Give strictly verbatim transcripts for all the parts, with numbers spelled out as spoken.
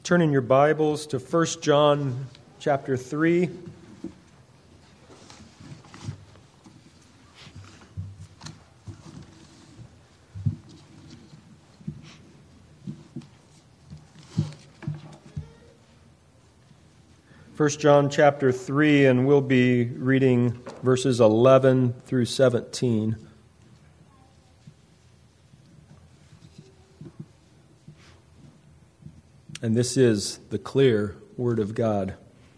Turn in your Bibles to First John chapter three. First John chapter three, and we'll be reading verses eleven through seventeen. And this is the clear Word of God.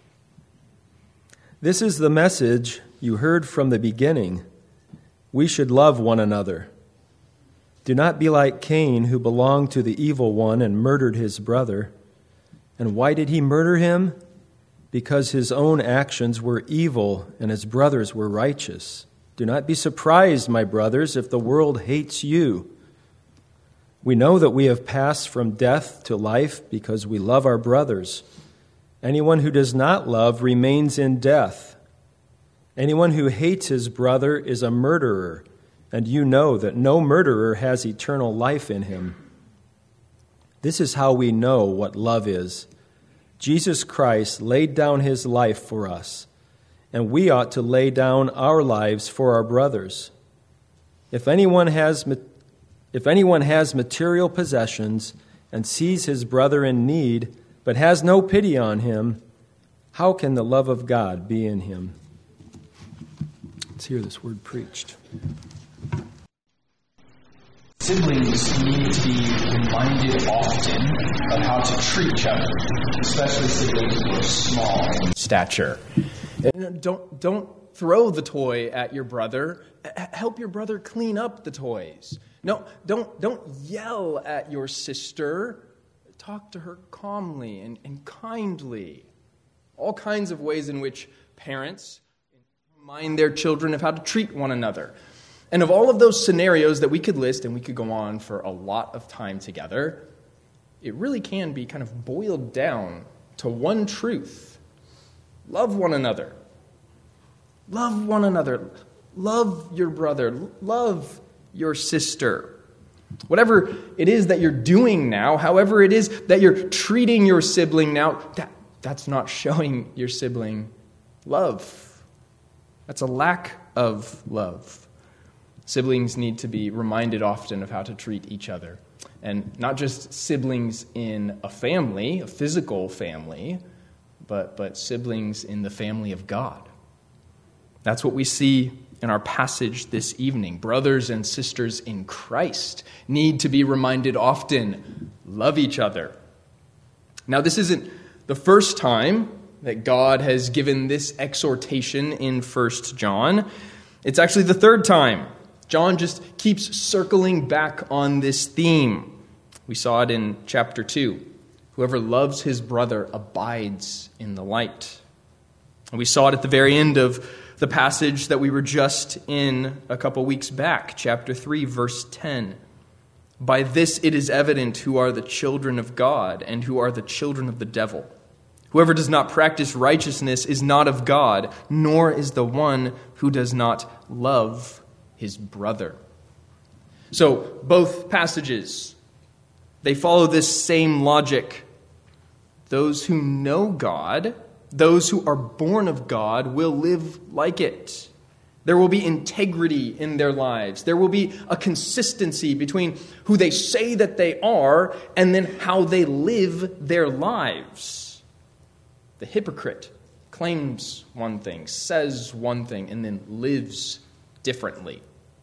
This is the message you heard from the beginning. We should love one another. Do not be like Cain, who belonged to the evil one and murdered his brother. And why did he murder him? Because his own actions were evil and his brothers were righteous. Do not be surprised, my brothers, if the world hates you. We know that we have passed from death to life because we love our brothers. Anyone who does not love remains in death. Anyone who hates his brother is a murderer, and you know that no murderer has eternal life in him. This is how we know what love is. Jesus Christ laid down his life for us, and we ought to lay down our lives for our brothers. If anyone has If anyone has material possessions and sees his brother in need, but has no pity on him, how can the love of God be in him? Let's hear this word preached. Siblings need to be reminded often of how to treat each other, especially siblings who are small in stature. Don't, don't throw the toy at your brother. Help your brother clean up the toys. No, don't don't yell at your sister. Talk to her calmly and, and kindly. All kinds of ways in which parents remind their children of how to treat one another. And of all of those scenarios that we could list, and we could go on for a lot of time together, it really can be kind of boiled down to one truth. Love one another. Love one another. Love your brother. Love your sister. Whatever it is that you're doing now, however it is that you're treating your sibling now, that, that's not showing your sibling love. That's a lack of love. Siblings need to be reminded often of how to treat each other. And not just siblings in a family, a physical family, but, but siblings in the family of God. That's what we see in our passage this evening. Brothers and sisters in Christ need to be reminded often, love each other. Now, this isn't the first time that God has given this exhortation in First John. It's actually the third time. John just keeps circling back on this theme. We saw it in chapter two. Whoever loves his brother abides in the light. And we saw it at the very end of the passage that we were just in a couple weeks back, chapter three, verse ten. By this it is evident who are the children of God and who are the children of the devil. Whoever does not practice righteousness is not of God, nor is the one who does not love his brother. So both passages, they follow this same logic. Those who know God, those who are born of God, will live like it. There will be integrity in their lives. There will be a consistency between who they say that they are and then how they live their lives. The hypocrite claims one thing, says one thing, and then lives differently.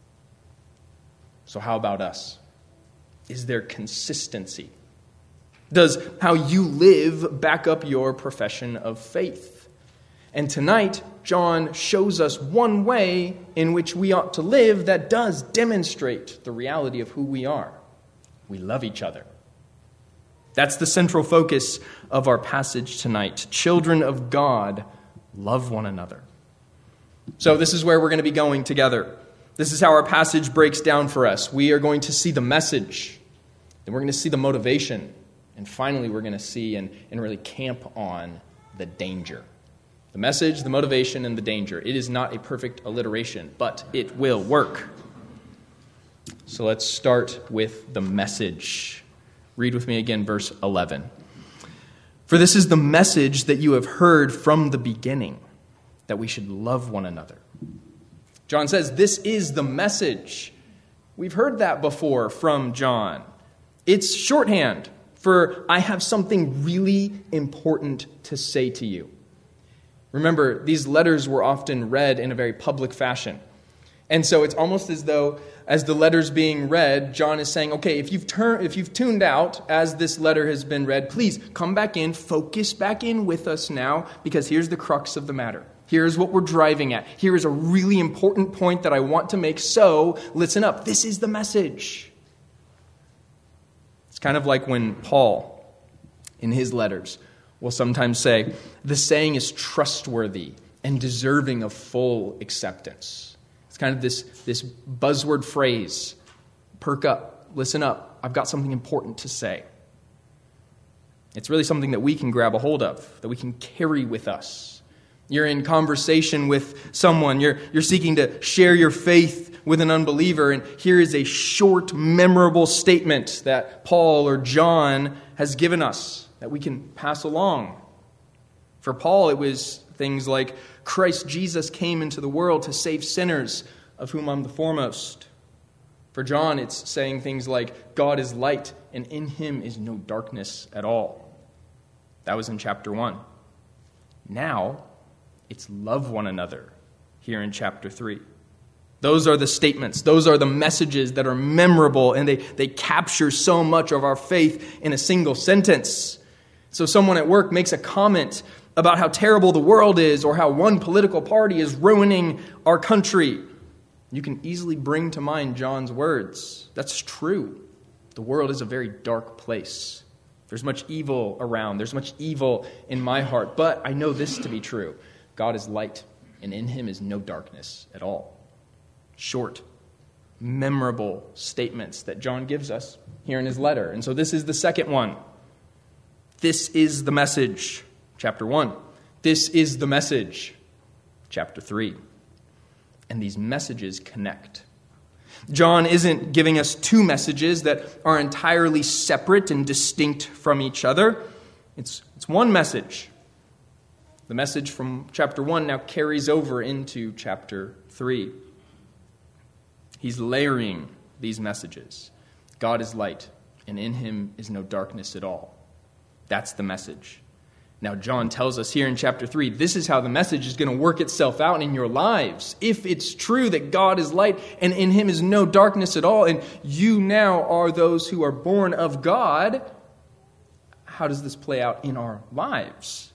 So how about us? Is there consistency? Does how you live back up your profession of faith? And tonight, John shows us one way in which we ought to live that does demonstrate the reality of who we are. We love each other. That's the central focus of our passage tonight. Children of God, love one another. So this is where we're going to be going together. This is how our passage breaks down for us. We are going to see the message, then we're going to see the motivation, and finally we're going to see and, and really camp on the danger. The message, the motivation, and the danger. It is not a perfect alliteration, but it will work. So let's start with the message. Read with me again verse eleven. For this is the message that you have heard from the beginning, that we should love one another. John says, this is the message. We've heard that before from John. It's shorthand for I have something really important to say to you. Remember, these letters were often read in a very public fashion. And so it's almost as though, as the letter's being read, John is saying, okay, if you've turned, if you've tuned out as this letter has been read, please come back in, focus back in with us now, because here's the crux of the matter. Here's what we're driving at. Here is a really important point that I want to make, so listen up. This is the message. It's kind of like when Paul, in his letters, will sometimes say, the saying is trustworthy and deserving of full acceptance. It's kind of this, this buzzword phrase, perk up, listen up, I've got something important to say. It's really something that we can grab a hold of, that we can carry with us. You're in conversation with someone, you're, you're seeking to share your faith with an unbeliever, and here is a short, memorable statement that Paul or John has given us that we can pass along. For Paul, it was things like, Christ Jesus came into the world to save sinners, of whom I'm the foremost. For John, it's saying things like, God is light, and in him is no darkness at all. That was in chapter one. Now, it's love one another here in chapter three. Those are the statements. Those are the messages that are memorable, and they, they capture so much of our faith in a single sentence. So someone at work makes a comment about how terrible the world is or how one political party is ruining our country. You can easily bring to mind John's words. That's true. The world is a very dark place. There's much evil around. There's much evil in my heart. But I know this to be true. God is light, and in him is no darkness at all. Short, memorable statements that John gives us here in his letter. And so this is the second one. This is the message. Chapter one. This is the message. Chapter three. And these messages connect. John isn't giving us two messages that are entirely separate and distinct from each other. It's, it's one message. The message from chapter one now carries over into chapter three. He's layering these messages. God is light, and in him is no darkness at all. That's the message. Now, John tells us here in chapter three, this is how the message is going to work itself out in your lives. If it's true that God is light and in him is no darkness at all, and you now are those who are born of God, how does this play out in our lives?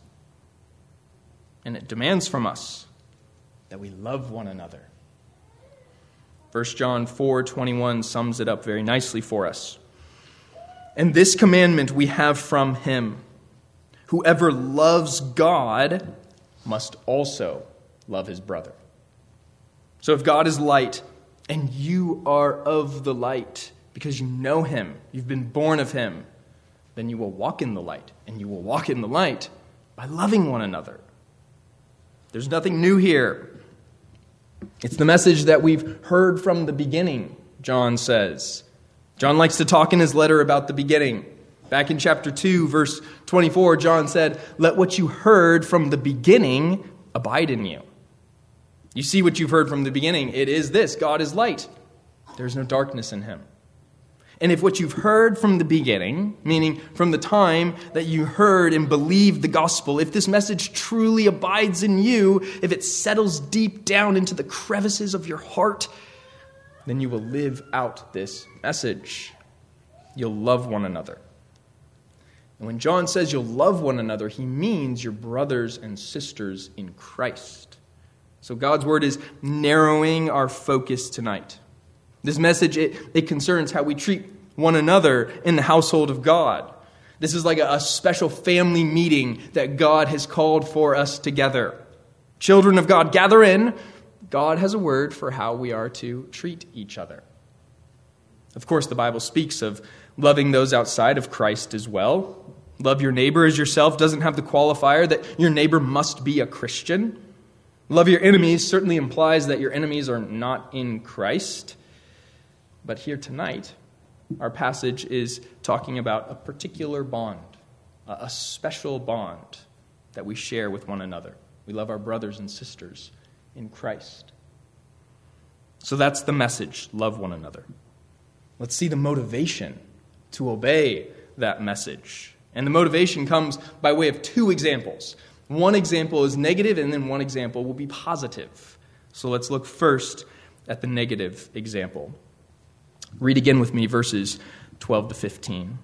And it demands from us that we love one another. First John four twenty-one sums it up very nicely for us. And this commandment we have from him: whoever loves God must also love his brother. So if God is light, and you are of the light because you know him, you've been born of him, then you will walk in the light, and you will walk in the light by loving one another. There's nothing new here. It's the message that we've heard from the beginning, John says. John likes to talk in his letter about the beginning. Back in chapter two, verse twenty-four, John said, "Let what you heard from the beginning abide in you." You see what you've heard from the beginning. It is this: God is light. There's no darkness in him. And if what you've heard from the beginning, meaning from the time that you heard and believed the gospel, if this message truly abides in you, if it settles deep down into the crevices of your heart, then you will live out this message. You'll love one another. And when John says you'll love one another, he means your brothers and sisters in Christ. So God's word is narrowing our focus tonight. This message, it, it concerns how we treat one another in the household of God. This is like a, a special family meeting that God has called for us together. Children of God, gather in. God has a word for how we are to treat each other. Of course, the Bible speaks of loving those outside of Christ as well. Love your neighbor as yourself doesn't have the qualifier that your neighbor must be a Christian. Love your enemies certainly implies that your enemies are not in Christ. But here tonight, our passage is talking about a particular bond, a special bond that we share with one another. We love our brothers and sisters in Christ. So that's the message, love one another. Let's see the motivation to obey that message. And the motivation comes by way of two examples. One example is negative, and then one example will be positive. So let's look first at the negative example. Read again with me verses twelve to fifteen.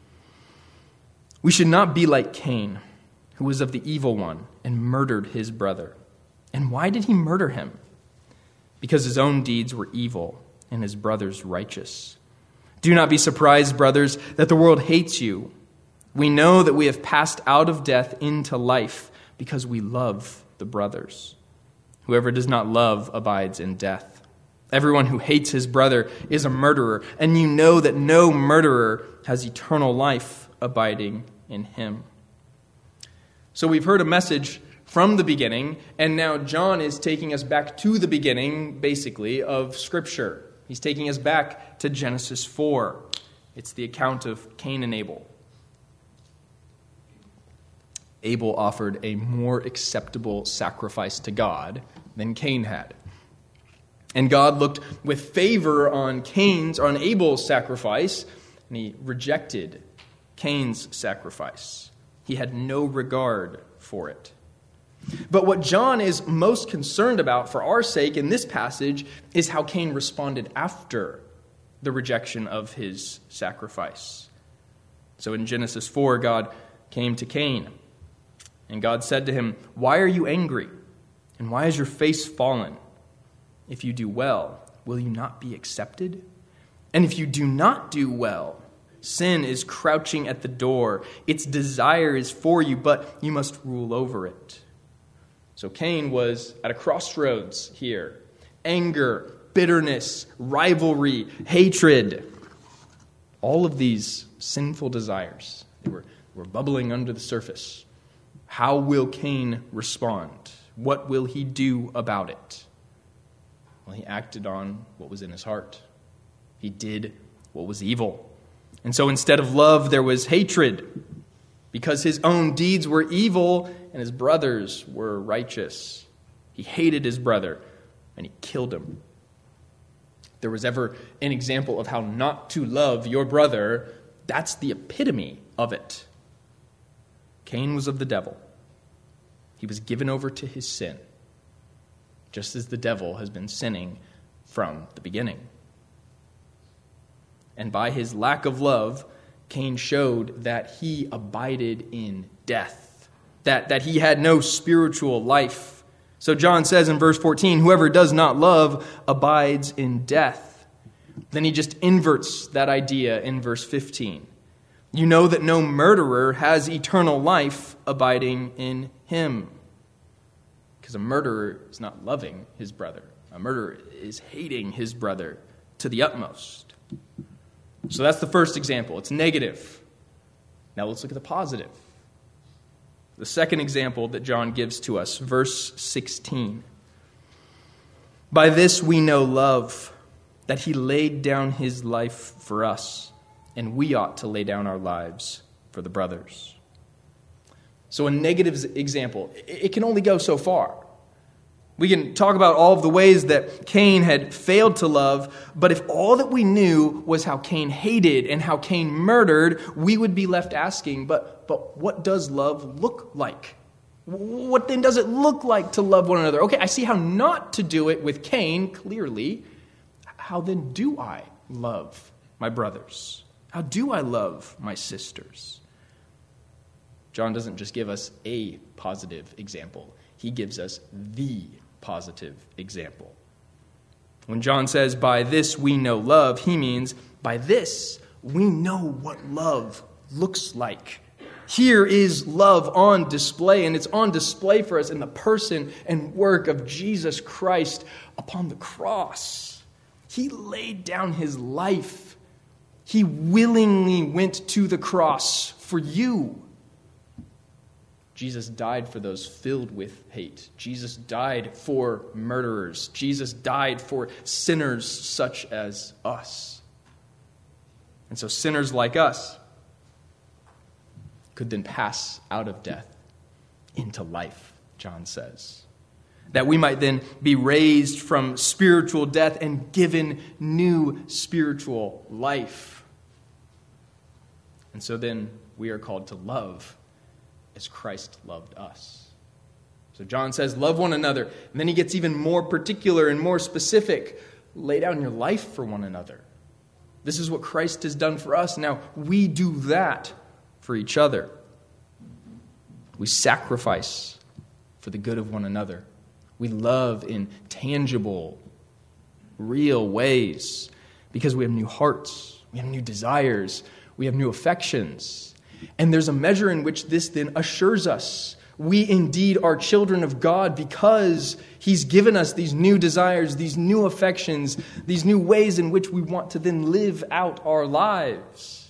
We should not be like Cain, who was of the evil one and murdered his brother. And why did he murder him? Because his own deeds were evil and his brother's righteous. Do not be surprised, brothers, that the world hates you. We know that we have passed out of death into life because we love the brothers. Whoever does not love abides in death. Everyone who hates his brother is a murderer, and you know that no murderer has eternal life abiding in him. So we've heard a message from the beginning, and now John is taking us back to the beginning, basically, of Scripture. He's taking us back to Genesis four. It's the account of Cain and Abel. Abel offered a more acceptable sacrifice to God than Cain had. And God looked with favor on Cain's, on Abel's sacrifice, and he rejected Cain's sacrifice. He had no regard for it. But what John is most concerned about for our sake in this passage is how Cain responded after the rejection of his sacrifice. So in Genesis four, God came to Cain, and God said to him, "Why are you angry? And why is your face fallen? If you do well, will you not be accepted? And if you do not do well, sin is crouching at the door. Its desire is for you, but you must rule over it." So Cain was at a crossroads here. Anger, bitterness, rivalry, hatred. All of these sinful desires, they were, were bubbling under the surface. How will Cain respond? What will he do about it? Well, he acted on what was in his heart. He did what was evil. And so instead of love, there was hatred, because his own deeds were evil and his brothers were righteous. He hated his brother and he killed him. If there was ever an example of how not to love your brother, that's the epitome of it. Cain was of the devil. He was given over to his sin, just as the devil has been sinning from the beginning. And by his lack of love, Cain showed that he abided in death, that, that he had no spiritual life. So John says in verse fourteen, whoever does not love abides in death. Then he just inverts that idea in verse fifteen. You know that no murderer has eternal life abiding in him. Because a murderer is not loving his brother. A murderer is hating his brother to the utmost. So that's the first example. It's negative. Now let's look at the positive. The second example that John gives to us, verse sixteen. By this we know love, that he laid down his life for us, and we ought to lay down our lives for the brothers. So a negative example, it can only go so far. We can talk about all of the ways that Cain had failed to love, but if all that we knew was how Cain hated and how Cain murdered, we would be left asking, but, but what does love look like? What then does it look like to love one another? Okay, I see how not to do it with Cain, clearly. How then do I love my brothers? How do I love my sisters? John doesn't just give us a positive example. He gives us the positive example. When John says, by this we know love, he means, by this we know what love looks like. Here is love on display, and it's on display for us in the person and work of Jesus Christ upon the cross. He laid down his life. He willingly went to the cross for you. Jesus died for those filled with hate. Jesus died for murderers. Jesus died for sinners such as us. And so sinners like us, could then pass out of death into life, John says. That we might then be raised from spiritual death and given new spiritual life. And so then we are called to love as Christ loved us. So John says, love one another. And then he gets even more particular and more specific. Lay down your life for one another. This is what Christ has done for us. Now we do that for each other. We sacrifice for the good of one another. We love in tangible, real ways because we have new hearts, we have new desires, we have new affections. And there's a measure in which this then assures us we indeed are children of God because He's given us these new desires, these new affections, these new ways in which we want to then live out our lives.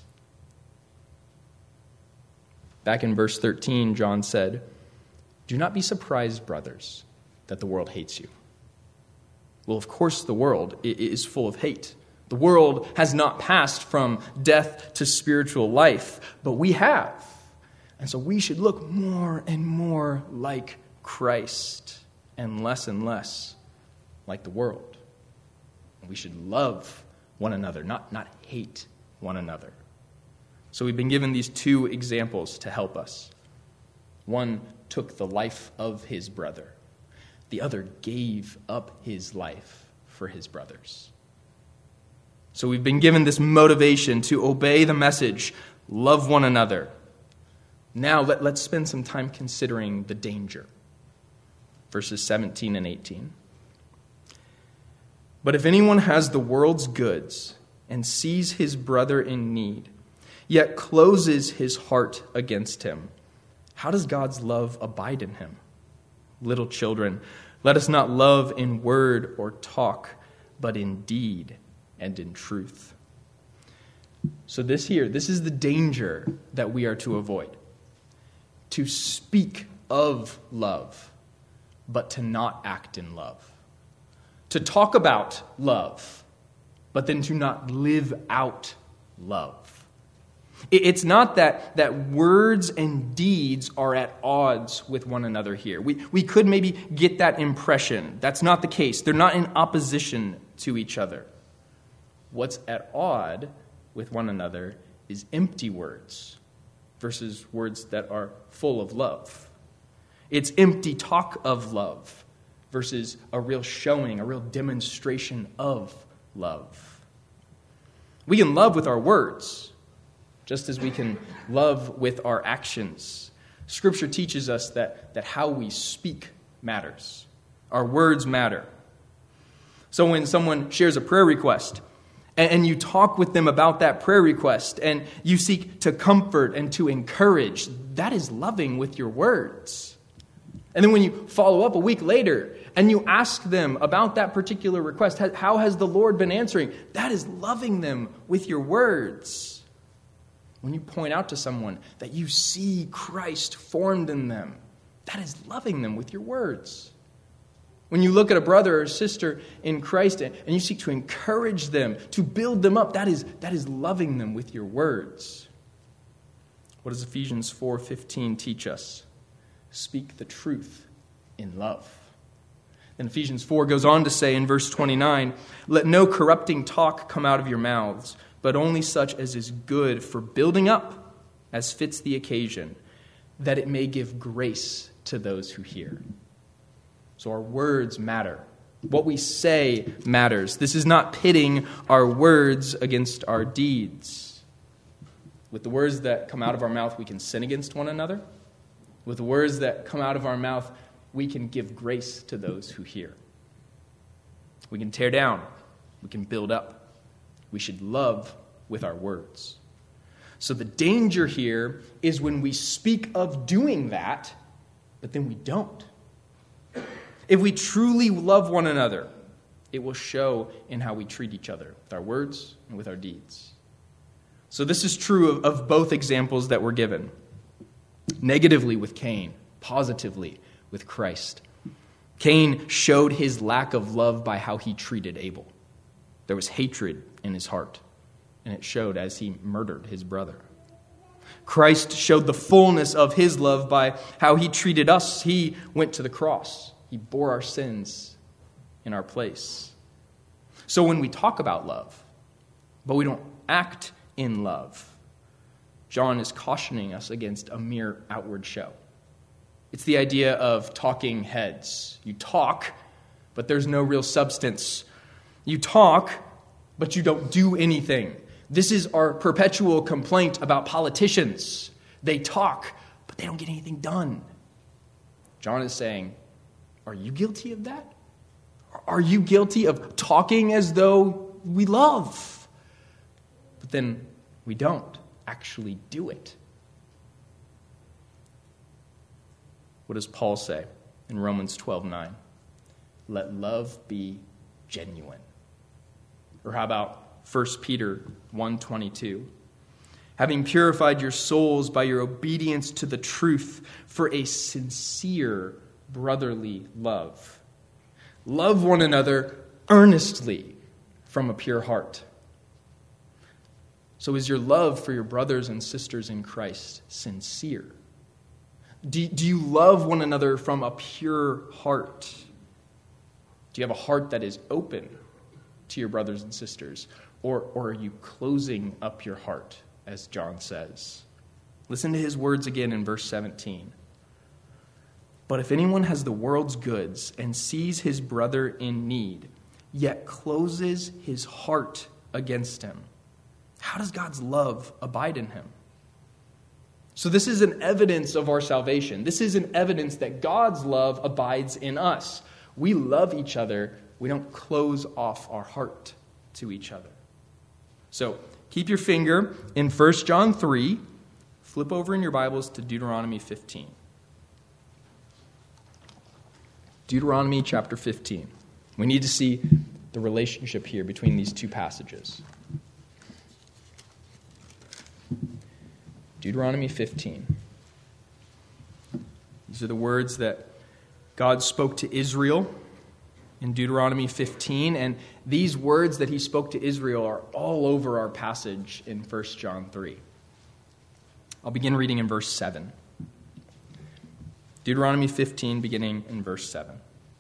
Back in verse thirteen, John said, "Do not be surprised, brothers, that the world hates you." Well, of course the world is full of hate. The world has not passed from death to spiritual life, but we have. And so we should look more and more like Christ and less and less like the world. We should love one another, not, not hate one another. So we've been given these two examples to help us. One took the life of his brother. The other gave up his life for his brothers. So we've been given this motivation to obey the message, love one another. Now let, let's spend some time considering the danger. Verses seventeen and eighteen. "But if anyone has the world's goods and sees his brother in need, yet closes his heart against him, how does God's love abide in him? Little children, let us not love in word or talk, but in deed and in truth." So this here, this is the danger that we are to avoid. To speak of love, but to not act in love. To talk about love, but then to not live out love. It's not that, that words and deeds are at odds with one another here. We, we could maybe get that impression. That's not the case. They're not in opposition to each other. What's at odd with one another is empty words versus words that are full of love. It's empty talk of love versus a real showing, a real demonstration of love. We can love with our words, just as we can love with our actions. Scripture teaches us that, that how we speak matters. Our words matter. So when someone shares a prayer request, and you talk with them about that prayer request, and you seek to comfort and to encourage, that is loving with your words. And then when you follow up a week later, and you ask them about that particular request, how has the Lord been answering? That is loving them with your words. When you point out to someone that you see Christ formed in them, that is loving them with your words. When you look at a brother or sister in Christ and you seek to encourage them, to build them up, that is, that is loving them with your words. What does Ephesians four fifteen teach us? Speak the truth in love. Then Ephesians four goes on to say in verse twenty-nine, "Let no corrupting talk come out of your mouths, but only such as is good for building up, as fits the occasion, that it may give grace to those who hear." So our words matter. What we say matters. This is not pitting our words against our deeds. With the words that come out of our mouth, we can sin against one another. With the words that come out of our mouth, we can give grace to those who hear. We can tear down. We can build up. We should love with our words. So the danger here is when we speak of doing that, but then we don't. If we truly love one another, it will show in how we treat each other, with our words and with our deeds. So this is true of, of both examples that were given. Negatively with Cain, positively with Christ. Cain showed his lack of love by how he treated Abel. There was hatred in his heart, and it showed as he murdered his brother. Christ showed the fullness of his love by how he treated us. He went to the cross. He bore our sins in our place. So when we talk about love, but we don't act in love, John is cautioning us against a mere outward show. It's the idea of talking heads. You talk, but there's no real substance. You talk, but you don't do anything. This is our perpetual complaint about politicians. They talk, but they don't get anything done. John is saying, are you guilty of that? Are you guilty of talking as though we love, but then we don't actually do it? What does Paul say in Romans twelve nine? Let love be genuine. Or how about First Peter one twenty-two? Having purified your souls by your obedience to the truth for a sincere brotherly love. Love one another earnestly from a pure heart. So is your love for your brothers and sisters in Christ sincere? Do, do you love one another from a pure heart? Do you have a heart that is open to your brothers and sisters? Or, or are you closing up your heart, as John says? Listen to his words again in verse seventeen. But if anyone has the world's goods and sees his brother in need, yet closes his heart against him, how does God's love abide in him? So this is an evidence of our salvation. This is an evidence that God's love abides in us. We love each other. We don't close off our heart to each other. So keep your finger in First John three. Flip over in your Bibles to Deuteronomy fifteen. Deuteronomy chapter fifteen. We need to see the relationship here between these two passages. Deuteronomy fifteen. These are the words that God spoke to Israel in Deuteronomy fifteen, and these words that he spoke to Israel are all over our passage in First John three. I'll begin reading in verse seven. Deuteronomy fifteen, beginning in verse seven.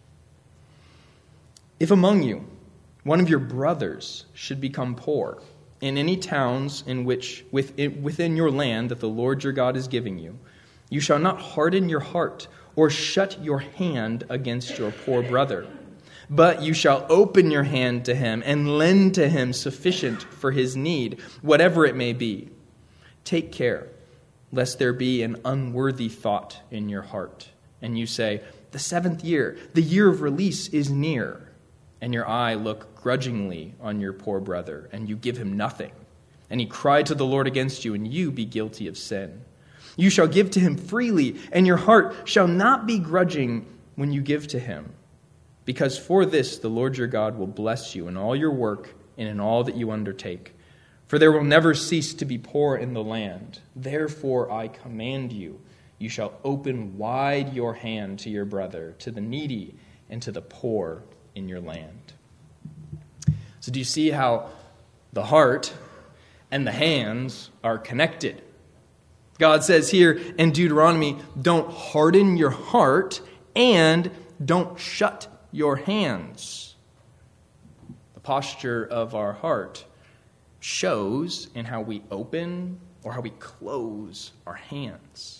If among you one of your brothers should become poor in any towns in which within your land that the Lord your God is giving you, you shall not harden your heart or shut your hand against your poor brother, but you shall open your hand to him and lend to him sufficient for his need, whatever it may be. Take care, lest there be an unworthy thought in your heart, and you say, the seventh year, the year of release is near, and your eye look grudgingly on your poor brother, and you give him nothing, and he cry to the Lord against you, and you be guilty of sin. You shall give to him freely, and your heart shall not be grudging when you give to him, because for this the Lord your God will bless you in all your work and in all that you undertake. For there will never cease to be poor in the land. Therefore I command you, you shall open wide your hand to your brother, to the needy, and to the poor in your land. So do you see how the heart and the hands are connected? God says here in Deuteronomy, don't harden your heart and don't shut your hands. The posture of our heart shows in how we open or how we close our hands.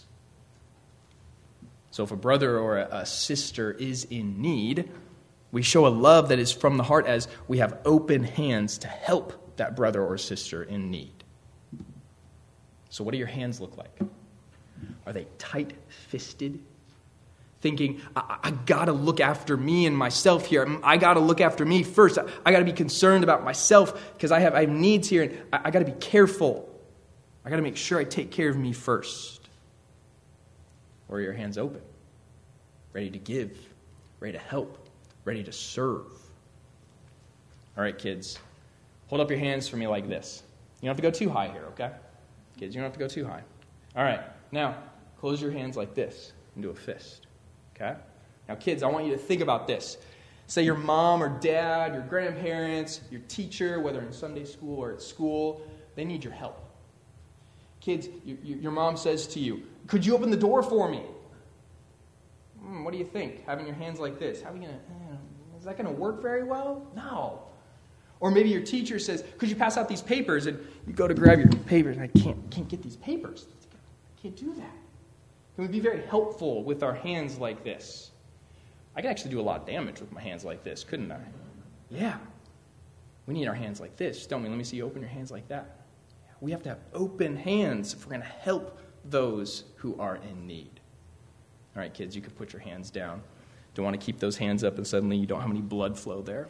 So if a brother or a sister is in need, we show a love that is from the heart as we have open hands to help that brother or sister in need. So what do your hands look like? Are they tight-fisted? Thinking, I, I got to look after me and myself here. I got to look after me first. I, I got to be concerned about myself because I have, I have needs here. And I, I got to be careful. I got to make sure I take care of me first. Or are your hands open? Ready to give. Ready to help. Ready to serve. All right, kids. Hold up your hands for me like this. You don't have to go too high here, okay? Kids, you don't have to go too high. All right. Now, close your hands like this into a fist. Okay? Now, kids, I want you to think about this. Say your mom or dad, your grandparents, your teacher, whether in Sunday school or at school, they need your help. Kids, your, your mom says to you, could you open the door for me? Mm, what do you think? Having your hands like this. How are we going to, uh, is that going to work very well? No. Or maybe your teacher says, could you pass out these papers? And you go to grab your papers, and I can't, can't get these papers. I can't do that. Can we be very helpful with our hands like this? I could actually do a lot of damage with my hands like this, couldn't I? Yeah. We need our hands like this, don't we? Let me see you open your hands like that. We have to have open hands if we're going to help those who are in need. All right, kids, you can put your hands down. Don't want to keep those hands up and suddenly you don't have any blood flow there.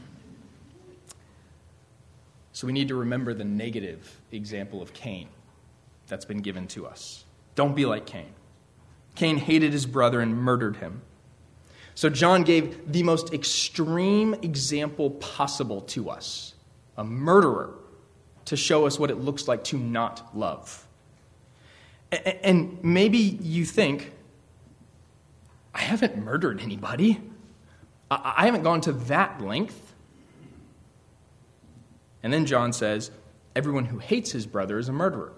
So we need to remember the negative example of Cain that's been given to us. Don't be like Cain. Cain hated his brother and murdered him. So John gave the most extreme example possible to us, a murderer, to show us what it looks like to not love. And maybe you think, I haven't murdered anybody. I haven't gone to that length. And then John says, everyone who hates his brother is a murderer.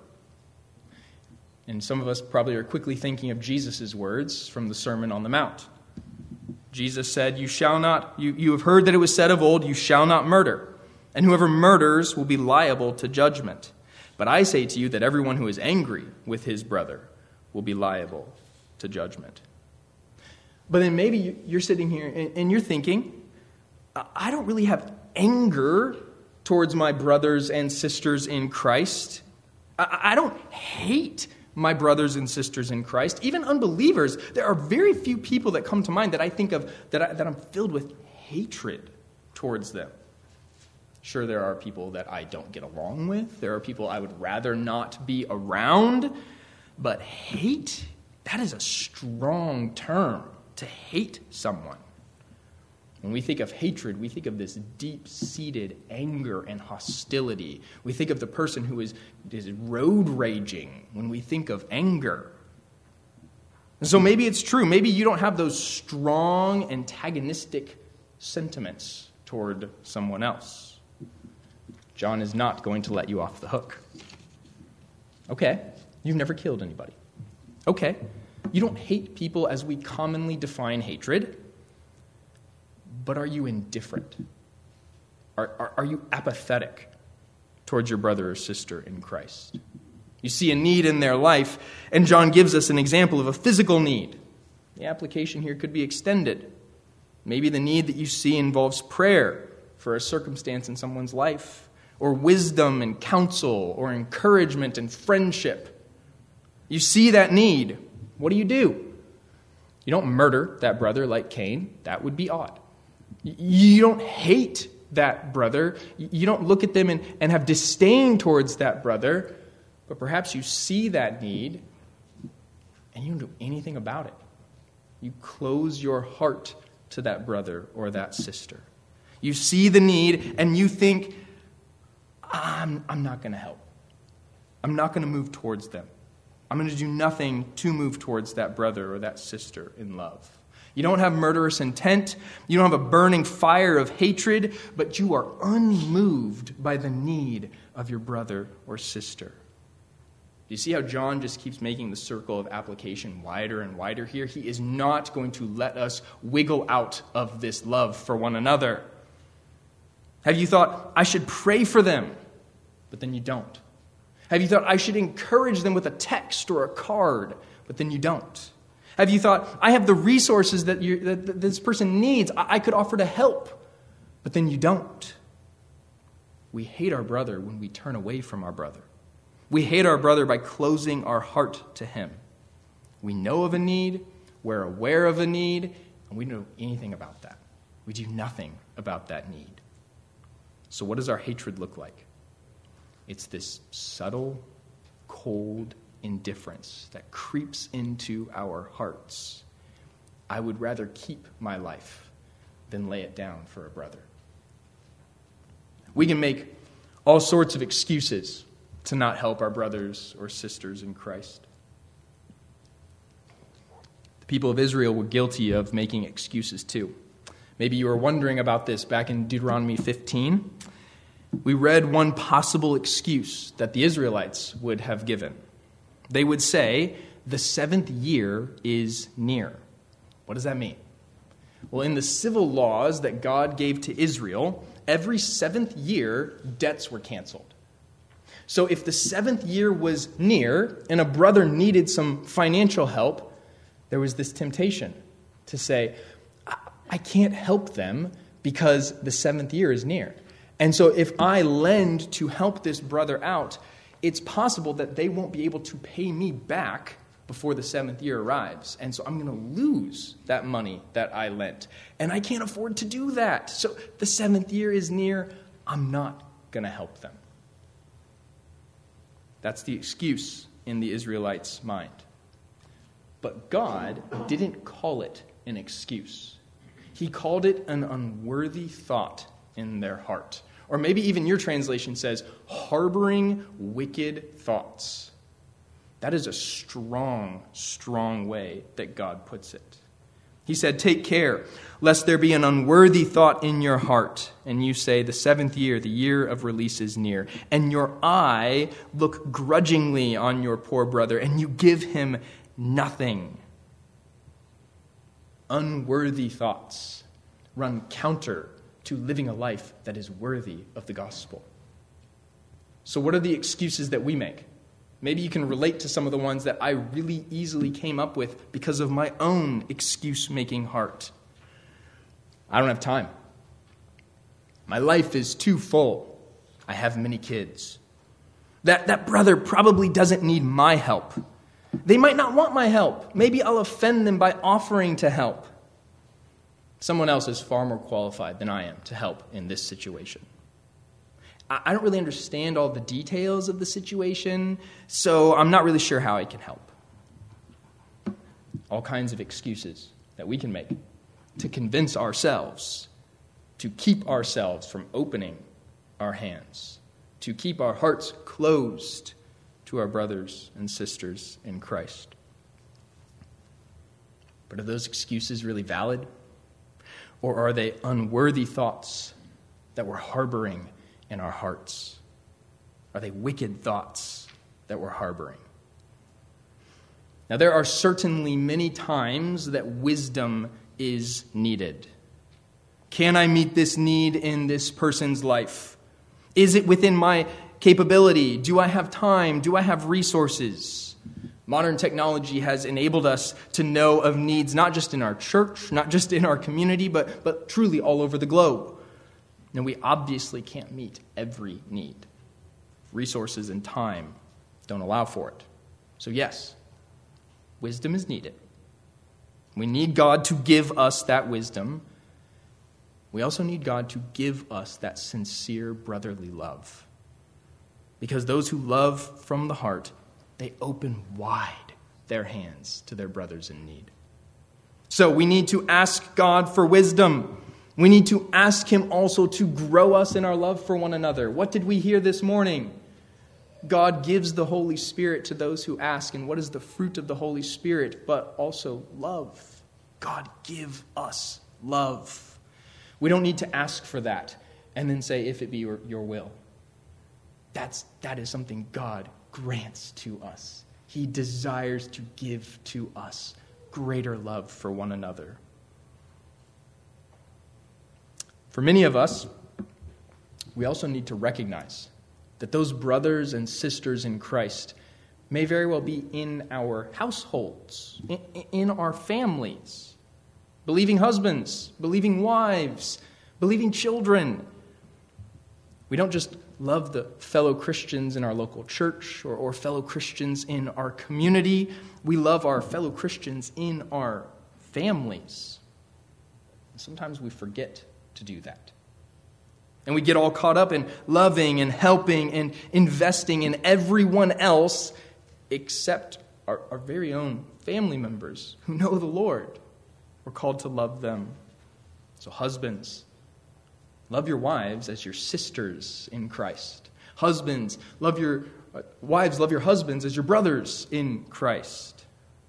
And some of us probably are quickly thinking of Jesus' words from the Sermon on the Mount. Jesus said, you shall not, you, you have heard that it was said of old, you shall not murder. And whoever murders will be liable to judgment. But I say to you that everyone who is angry with his brother will be liable to judgment. But then maybe you're sitting here and you're thinking, I don't really have anger towards my brothers and sisters in Christ. I don't hate my brothers and sisters in Christ. Even unbelievers, there are very few people that come to mind that I think of that, I, that I'm filled with hatred towards them. Sure, there are people that I don't get along with. There are people I would rather not be around. But hate, that is a strong term, to hate someone. When we think of hatred, we think of this deep-seated anger and hostility. We think of the person who is, is road raging when we think of anger. And so maybe it's true. Maybe you don't have those strong antagonistic sentiments toward someone else. John is not going to let you off the hook. Okay, you've never killed anybody. Okay, you don't hate people as we commonly define hatred. But are you indifferent? Are, are, are you apathetic towards your brother or sister in Christ? You see a need in their life, and John gives us an example of a physical need. The application here could be extended. Maybe the need that you see involves prayer for a circumstance in someone's life, or wisdom and counsel, or encouragement and friendship. You see that need. What do you do? You don't murder that brother like Cain. That would be odd. You don't hate that brother. You don't look at them and, and have disdain towards that brother. But perhaps you see that need and you don't do anything about it. You close your heart to that brother or that sister. You see the need and you think, I'm, I'm not going to help. I'm not going to move towards them. I'm going to do nothing to move towards that brother or that sister in love. You don't have murderous intent. You don't have a burning fire of hatred, but you are unmoved by the need of your brother or sister. Do you see how John just keeps making the circle of application wider and wider here? He is not going to let us wiggle out of this love for one another. Have you thought, I should pray for them, but then you don't? Have you thought, I should encourage them with a text or a card, but then you don't? Have you thought, I have the resources that, you, that, that this person needs. I, I could offer to help. But then you don't. We hate our brother when we turn away from our brother. We hate our brother by closing our heart to him. We know of a need. We're aware of a need. And we don't know anything about that. We do nothing about that need. So what does our hatred look like? It's this subtle, cold indifference that creeps into our hearts. I would rather keep my life than lay it down for a brother. We can make all sorts of excuses to not help our brothers or sisters in Christ. The people of Israel were guilty of making excuses too. Maybe you were wondering about this back in Deuteronomy fifteen. we read one possible excuse that the Israelites would have given. They would say, the seventh year is near. What does that mean? Well, in the civil laws that God gave to Israel, every seventh year, debts were canceled. So if the seventh year was near and a brother needed some financial help, there was this temptation to say, I can't help them because the seventh year is near. And so if I lend to help this brother out, it's possible that they won't be able to pay me back before the seventh year arrives. And so I'm going to lose that money that I lent. And I can't afford to do that. So the seventh year is near. I'm not going to help them. That's the excuse in the Israelites' mind. But God didn't call it an excuse. He called it an unworthy thought in their heart. Or maybe even your translation says, harboring wicked thoughts. That is a strong, strong way that God puts it. He said, take care, lest there be an unworthy thought in your heart, and you say, the seventh year, the year of release is near, and your eye look grudgingly on your poor brother, and you give him nothing. Unworthy thoughts run counter to living a life that is worthy of the gospel. So what are the excuses that we make? Maybe you can relate to some of the ones that I really easily came up with because of my own excuse-making heart. I don't have time. My life is too full. I have many kids. That, that brother probably doesn't need my help. They might not want my help. Maybe I'll offend them by offering to help. Someone else is far more qualified than I am to help in this situation. I don't really understand all the details of the situation, so I'm not really sure how I can help. All kinds of excuses that we can make to convince ourselves, to keep ourselves from opening our hands, to keep our hearts closed to our brothers and sisters in Christ. But are those excuses really valid? Or are they unworthy thoughts that we're harboring in our hearts? Are they wicked thoughts that we're harboring? Now, there are certainly many times that wisdom is needed. Can I meet this need in this person's life? Is it within my capability? Do I have time? Do I have resources? Modern technology has enabled us to know of needs not just in our church, not just in our community, but, but truly all over the globe. And we obviously can't meet every need. Resources and time don't allow for it. So yes, wisdom is needed. We need God to give us that wisdom. We also need God to give us that sincere brotherly love. Because those who love from the heart, they open wide their hands to their brothers in need. So we need to ask God for wisdom. We need to ask him also to grow us in our love for one another. What did we hear this morning? God gives the Holy Spirit to those who ask. And what is the fruit of the Holy Spirit? But also love. God, give us love. We don't need to ask for that and then say, if it be your, your will. That's, that is something God grants to us. He desires to give to us greater love for one another. For many of us, we also need to recognize that those brothers and sisters in Christ may very well be in our households, in, in our families, believing husbands, believing wives, believing children. We don't just love the fellow Christians in our local church or, or fellow Christians in our community. We love our fellow Christians in our families. And sometimes we forget to do that. And we get all caught up in loving and helping and investing in everyone else except our, our very own family members who know the Lord. We're called to love them. So husbands, love your wives as your sisters in Christ. Husbands, love your uh, wives, love your husbands as your brothers in Christ.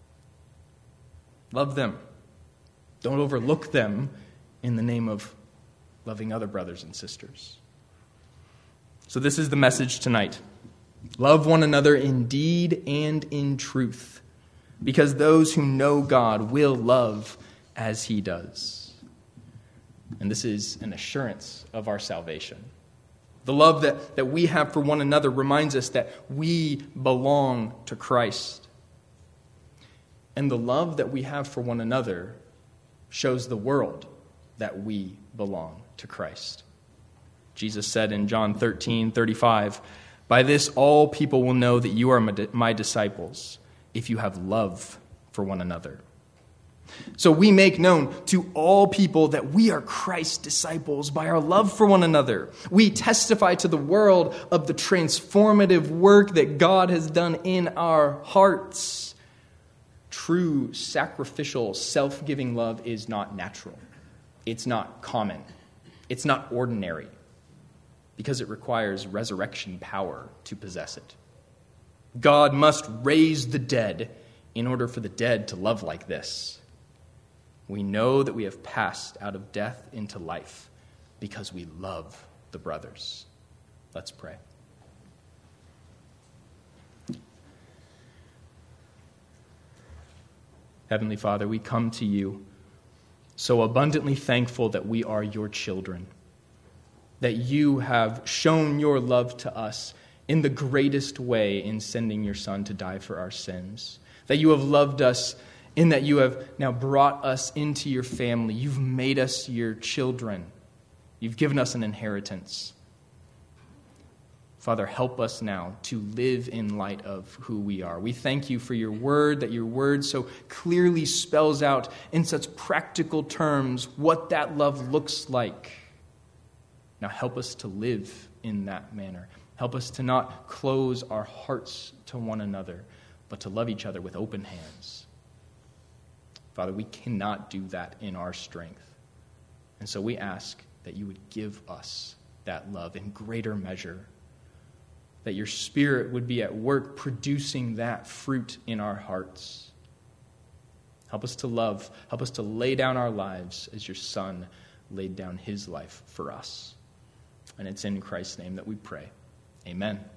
Love them. Don't overlook them in the name of loving other brothers and sisters. So this is the message tonight. Love one another in deed and in truth, because those who know God will love as he does. And this is an assurance of our salvation. The love that, that we have for one another reminds us that we belong to Christ. And the love that we have for one another shows the world that we belong to Christ. Jesus said in John thirteen thirty-five, "By this all people will know that you are my disciples, if you have love for one another." So we make known to all people that we are Christ's disciples by our love for one another. We testify to the world of the transformative work that God has done in our hearts. True sacrificial, self-giving love is not natural. It's not common. It's not ordinary, because it requires resurrection power to possess it. God must raise the dead in order for the dead to love like this. We know that we have passed out of death into life because we love the brothers. Let's pray. Heavenly Father, we come to you so abundantly thankful that we are your children, that you have shown your love to us in the greatest way in sending your Son to die for our sins, that you have loved us in that you have now brought us into your family. You've made us your children. You've given us an inheritance. Father, help us now to live in light of who we are. We thank you for your word, that your word so clearly spells out in such practical terms what that love looks like. Now help us to live in that manner. Help us to not close our hearts to one another, but to love each other with open hands. Father, we cannot do that in our strength. And so we ask that you would give us that love in greater measure, that your Spirit would be at work producing that fruit in our hearts. Help us to love. Help us to lay down our lives as your Son laid down his life for us. And it's in Christ's name that we pray. Amen.